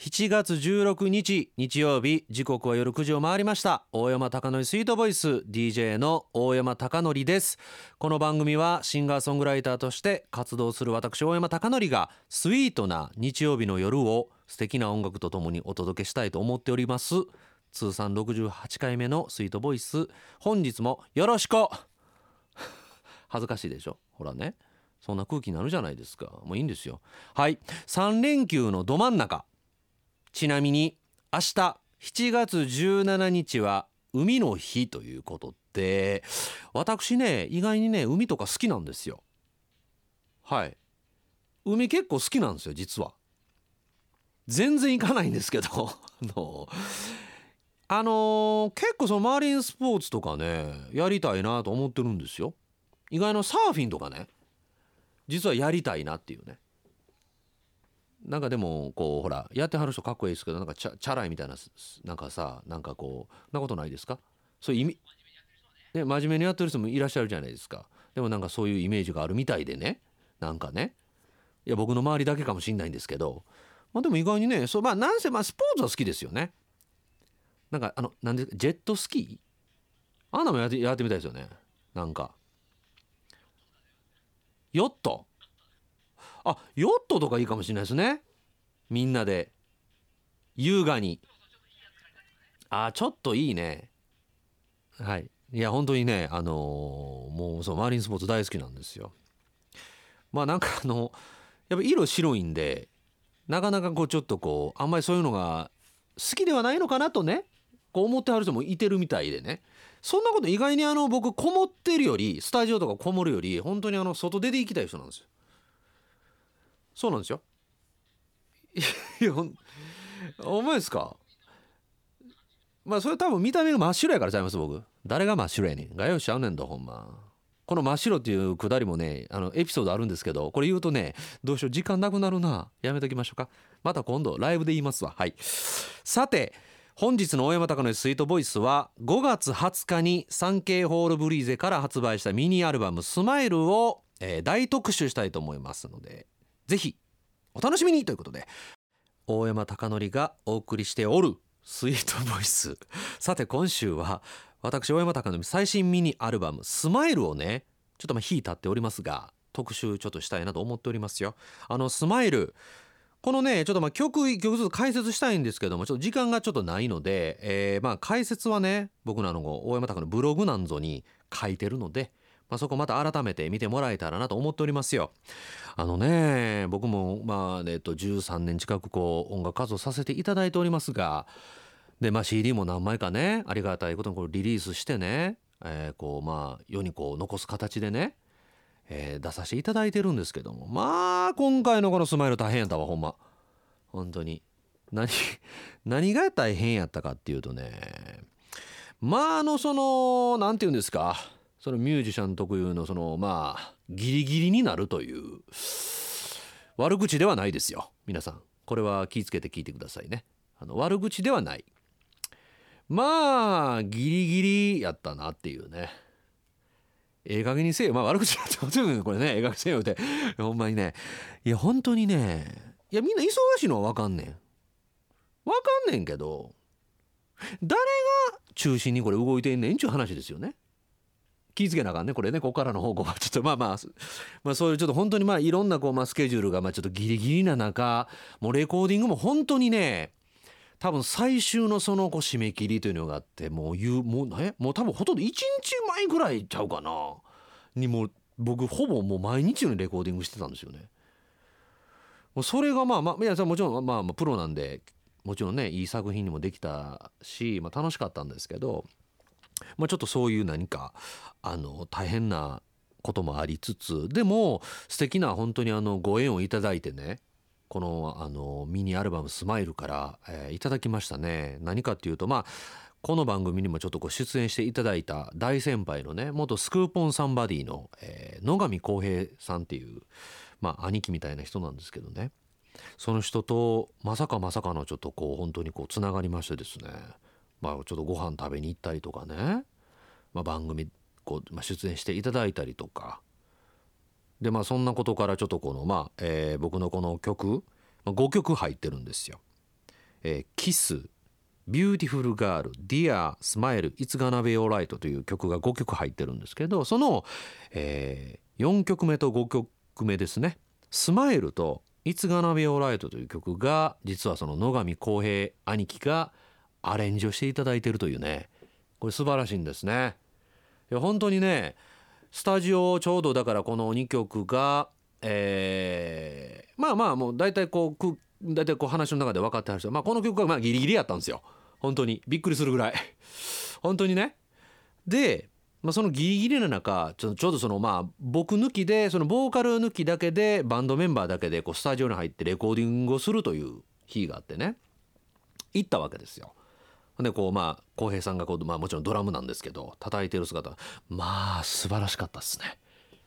7月16日日曜日、時刻は夜9時を回りました。大山貴則スイートボイス DJ の大山貴則です。この番組はシンガーソングライターとして活動する私大山貴則がスイートな日曜日の夜を素敵な音楽とともにお届けしたいと思っております。通算68回目のスイートボイス、本日もよろしく恥ずかしいでしょ、ほらね、そんな空気になるじゃないですか。もういいんですよ。はい、3連休のど真ん中、ちなみに明日7月17日は海の日ということで、私ね意外にね海とか好きなんですよ。はい、海結構好きなんですよ実は。全然行かないんですけど結構そのマリンスポーツとかねやりたいなと思ってるんですよ。意外のサーフィンとかね実はやりたいなっていうね。なんかでもこうほらやってはる人かっこいいですけど、なんかチャラいみたいな、なんかさ、なんかこうなことないですか。そういう意味ね、真面目にやってる人もいらっしゃるじゃないですか。でもなんかそういうイメージがあるみたいでね、なんかね、いや僕の周りだけかもしれないんですけど、でも意外にね、そう、なんせスポーツは好きですよね。なんかなんでジェットスキー、あんなもやってみたいですよね。なんかヨット、ヨットとかいいかもしれないですね。みんなで優雅に。ちょっといいね。はい、いや本当にね、もうそうマリンスポーツ大好きなんですよ。なんかやっぱ色白いんで、なかなかこうちょっとこうあんまりそういうのが好きではないのかなとね、こう思ってはる人もいてるみたいでね。そんなこと意外に僕こもってるより、スタジオとかこもるより本当に外出て行きたい人なんですよ。そうなんですよ。いやお前ですか。それ多分見た目が真っ白やからちゃいます。僕誰が真っ白やねん、がよしちゃうねんと、ほんま。この真っ白っていうくだりもねエピソードあるんですけど、これ言うとねどうしよう、時間なくなるな、やめときましょうか。また今度ライブで言いますわ。はい、さて本日の大山貴則スイートボイスは5月20日にサンケイホールブリーゼから発売したミニアルバムスマイルを、大特集したいと思いますので、ぜひお楽しみにということで、大山貴則がお送りしておるスイートボイス。さて今週は私大山貴則最新ミニアルバムスマイルをね、ちょっと日経っておりますが特集ちょっとしたいなと思っておりますよ。スマイル、このねちょっと曲ずつ解説したいんですけども、ちょっと時間がちょっとないので、解説はね僕の大山貴則のブログなんぞに書いてるので、そこまた改めて見てもらえたらなと思っておりますよ。僕も13年近くこう音楽活動させていただいておりますが、でCD も何枚かねありがたいことにこれリリースしてね、世にこう残す形でね、出させていただいてるんですけども、今回のこのスマイル大変やったわ、ほんま本当に。何が大変やったかっていうとね、そのなんていうんですか、そのミュージシャン特有のギリギリになるという、悪口ではないですよ皆さん、これは気をつけて聞いてくださいね。悪口ではない、ギリギリやったなっていうね。加減にせえよ、悪口だってことよこれね、加減にせえよってほんまにね。いや本当にね、いやみんな忙しいのは分かんねんけど、誰が中心にこれ動いてんねんちゅう話ですよね。気ぃつけなあかんねこれね、ここからの方向はちょっとそういうちょっと本当にいろんなスケジュールがちょっとギリギリな中、もうレコーディングも本当にね、多分最終のその締め切りというのがあって、もう多分ほとんど1日前ぐらいちゃうかなに、もう僕ほぼもう毎日のレコーディングしてたんですよね。もうそれがいやもちろんプロなんでもちろんねいい作品にもできたし、楽しかったんですけど、ちょっとそういう何か大変なこともありつつ、でも素敵な本当にご縁をいただいてね、このミニアルバムスマイルから、いただきましたね。何かっていうとこの番組にもちょっと出演していただいた大先輩のね、元スクーポンサンバディの、野上浩平さんっていう兄貴みたいな人なんですけどね、その人とまさかのちょっと本当につながりましてですね、ちょっとご飯食べに行ったりとかね、番組出演していただいたりとかで、そんなことからちょっと僕のこの曲、5曲入ってるんですよ。 キス、ビューティフルガール、ディア、スマイル、It's Gonna Be Alright という曲が5曲入ってるんですけど、その、4曲目と5曲目ですね、スマイルと It's Gonna Be Alright という曲が実はその野上浩平兄貴がアレンジをしていただいているというね、これ素晴らしいんですね。いや本当にね、スタジオちょうどだからこの2曲が、まあまあもう大体こう話の中で分かってはる人、この曲がまあギリギリやったんですよ。本当にびっくりするぐらい本当にね。で、そのギリギリの中ちょうどその僕抜きでそのボーカル抜きだけでバンドメンバーだけでこうスタジオに入ってレコーディングをするという日があってね、行ったわけですよ。でこう浩平さんがこう、もちろんドラムなんですけど叩いてる姿、素晴らしかったですね。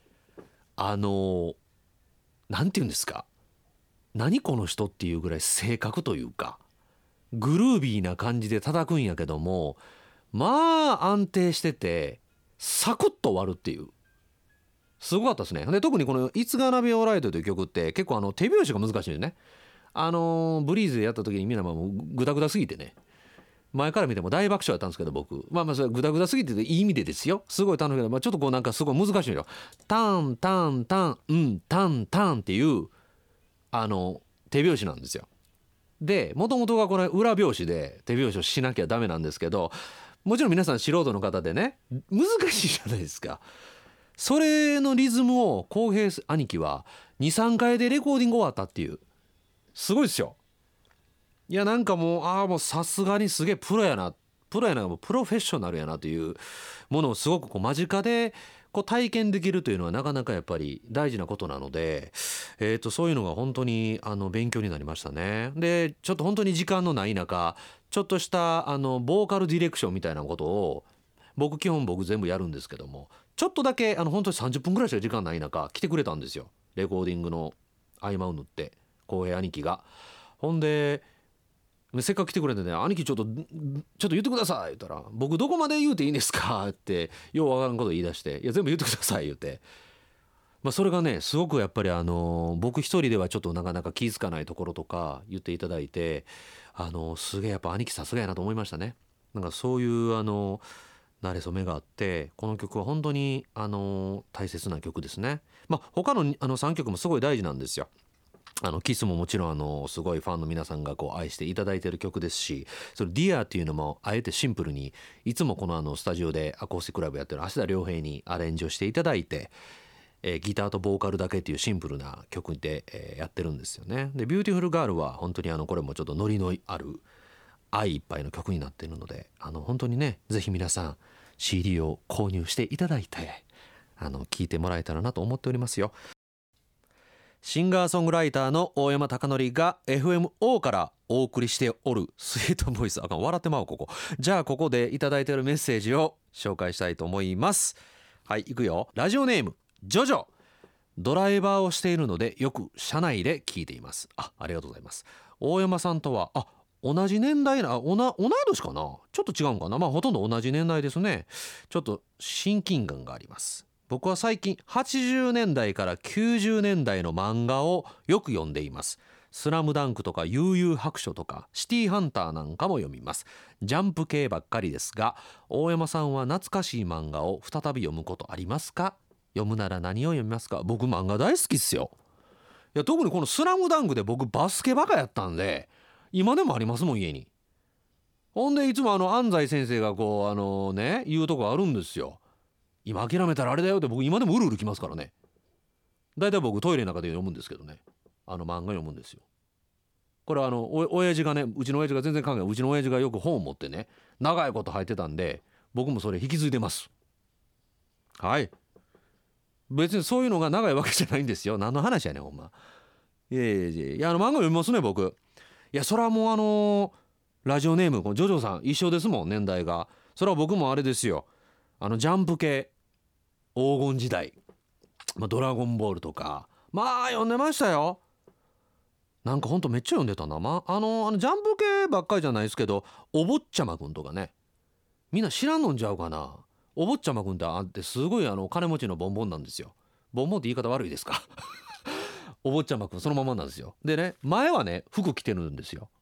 なんて言うんですか、何この人っていうぐらい正確というかグルービーな感じで叩くんやけども、安定しててサクッと終わるっていう、すごかったですね。で特にこの「It's Gonna Be Alright」という曲って結構手拍子が難しいんですね。ブリーズでやった時にみんなもうグダグダすぎてね、前から見ても大爆笑やったんですけど、僕それグダグダすぎていい意味でですよ、すごい楽しいけど、ちょっとこうなんかすごい難しいのよ。タンタンタンタンタンっていう手拍子なんですよ。でもともとがこれ裏拍子で手拍子をしなきゃダメなんですけど、もちろん皆さん素人の方でね難しいじゃないですか。それのリズムを浩平兄貴は 2,3 回でレコーディング終わったっていう、すごいですよ。いやなんかもうさすがにすげえプロやな、もうプロフェッショナルやなというものをすごくこう間近でこう体験できるというのはなかなかやっぱり大事なことなので、そういうのが本当に勉強になりましたね。でちょっと本当に時間のない中、ちょっとしたボーカルディレクションみたいなことを僕全部やるんですけども、ちょっとだけ本当に30分ぐらいしか時間ない中来てくれたんですよ、レコーディングの合間を縫って、浩平兄貴が。ほんでせっかく来てくれてね、兄貴ちょっと言ってくださいって言ったら、僕どこまで言うていいんですかってようわからんこと言い出して、いや全部言ってください言うて、それがねすごくやっぱり僕一人ではちょっとなかなか気づかないところとか言っていただいて、すげえやっぱ兄貴さすがやなと思いましたね。なんかそういう馴れ初めがあって、この曲は本当に大切な曲ですね。他の3曲もすごい大事なんですよ。キスももちろんすごいファンの皆さんがこう愛していただいている曲ですし、そのディアっていうのもあえてシンプルにいつもこのスタジオでアコースティックライブやってる芦田亮平にアレンジをしていただいて、ギターとボーカルだけっていうシンプルな曲で、やってるんですよね。でビューティフルガールは本当にこれもちょっとノリのある愛いっぱいの曲になっているので、本当にねぜひ皆さん CD を購入していただいて聴いてもらえたらなと思っておりますよ。シンガーソングライターの大山貴則が FMO からお送りしておるスイートボイス、笑ってまうここ。じゃあここでいただいているメッセージを紹介したいと思います。はい、いくよ。ラジオネームジョジョ。ドライバーをしているのでよく車内で聞いています。ありがとうございます。大山さんとは同じ年代同い年かな、ちょっと違うんかな、ほとんど同じ年代ですね。ちょっと親近感があります。僕は最近80年代から90年代の漫画をよく読んでいます。スラムダンクとか悠々白書とかシティハンターなんかも読みます。ジャンプ系ばっかりですが、大山さんは懐かしい漫画を再び読むことありますか？読むなら何を読みますか？僕漫画大好きっすよ。いや特にこのスラムダンクで僕バスケバカやったんで今でもありますもん家に。ほんでいつも安西先生がこう言うとこあるんですよ。今諦めたらあれだよって僕今でもうるうるきますからね。だいたい僕トイレの中で読むんですけどね、漫画読むんですよ。これは親父がね、うちの親父が全然考えない、うちの親父がよく本を持ってね長いこと入ってたんで僕もそれ引き継いでます。はい、別にそういうのが長いわけじゃないんですよ。何の話やねんほんま。いや漫画読みますね僕。いやそれはもうラジオネームジョジョさん一緒ですもん年代が。それは僕もあれですよ、ジャンプ系黄金時代、ドラゴンボールとか読んでましたよ。なんかほんとめっちゃ読んでたな。ジャンプ系ばっかりじゃないですけどお坊ちゃまくんとかね、みんな知らんのんちゃうかな。お坊ちゃまくんってすごい金持ちのボンボンなんですよ。ボンボンって言い方悪いですかお坊ちゃまくんそのままなんですよ。でね前はね服着てるんですよ。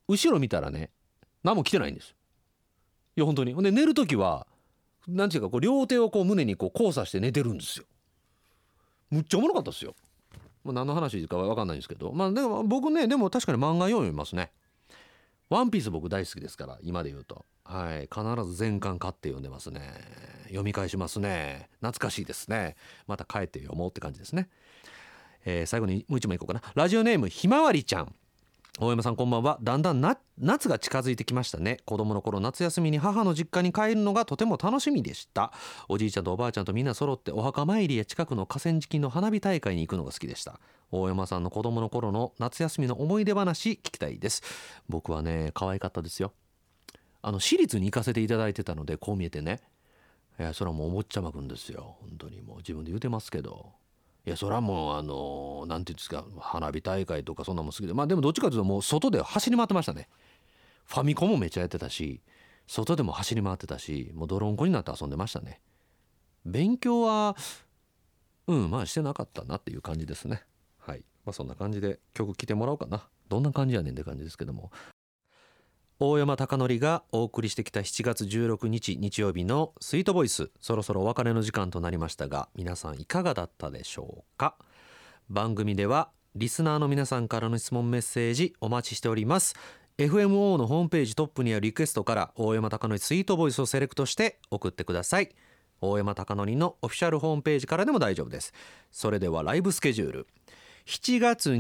後ろ見たらね何も着てないんですよ。いや本当に。ほんで寝る時はなんていうかこう両手をこう胸にこう交差して寝てるんですよ。むっちゃおもろかったですよ。何の話かは分かんないんですけど、でも僕ねでも確かに漫画読みますね。ワンピース僕大好きですから、今で言うとはい必ず全巻買って読んでますね。読み返しますね。懐かしいですね。また帰って読もうって感じですね。最後にもう一枚いこうかな。ラジオネームひまわりちゃん。大山さんこんばんは。だんだん夏が近づいてきましたね。子供の頃夏休みに母の実家に帰るのがとても楽しみでした。おじいちゃんとおばあちゃんとみんな揃ってお墓参りや近くの河川敷の花火大会に行くのが好きでした。大山さんの子供の頃の夏休みの思い出話聞きたいです。僕はね可愛かったですよ。私立に行かせていただいてたのでこう見えてね、それはもうお坊ちゃまくんですよ。本当にもう自分で言うてますけど、いやそれはもうなんていうんですか、花火大会とかそんなもん好きで、でもどっちかというともう外で走り回ってましたね。ファミコンもめっちゃやってたし、外でも走り回ってたし、もう泥んこになって遊んでましたね。勉強はしてなかったなっていう感じですね。はい、そんな感じで曲聴いてもらおうかな。どんな感じやねんって感じですけども、大山貴則がお送りしてきた7月16日日曜日のスイートボイス、そろそろお別れの時間となりましたが、皆さんいかがだったでしょうか。番組ではリスナーの皆さんからの質問メッセージお待ちしております。 FMO のホームページトップにあるリクエストから大山貴則スイートボイスをセレクトして送ってください。大山貴則のオフィシャルホームページからでも大丈夫です。それではライブスケジュール、7月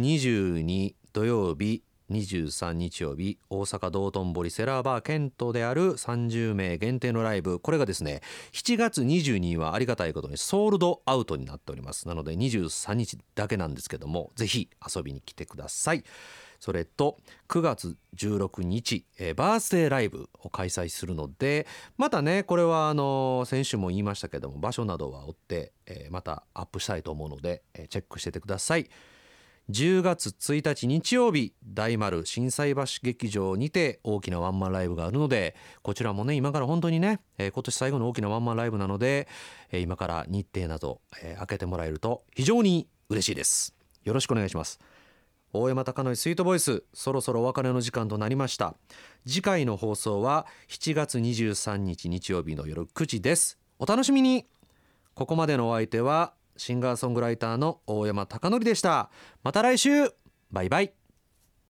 22土曜日、23日曜日、大阪道頓堀セラーバーケントである30名限定のライブ、これがですね7月22日はありがたいことにソールドアウトになっております。なので23日だけなんですけども、ぜひ遊びに来てください。それと9月16日、バースデーライブを開催するので、またねこれは先週も言いましたけども場所などは追って、またアップしたいと思うので、チェックしててください。10月1日日曜日、大丸心斎橋劇場にて大きなワンマンライブがあるので、こちらもね今から本当にね、今年最後の大きなワンマンライブなので、今から日程など、開けてもらえると非常に嬉しいです。よろしくお願いします。大山貴則スイートボイス、そろそろお別れの時間となりました。次回の放送は7月23日日曜日の夜9時です。お楽しみに。ここまでのお相手はシンガーソングライターの大山貴則でした。また来週。バイバイ。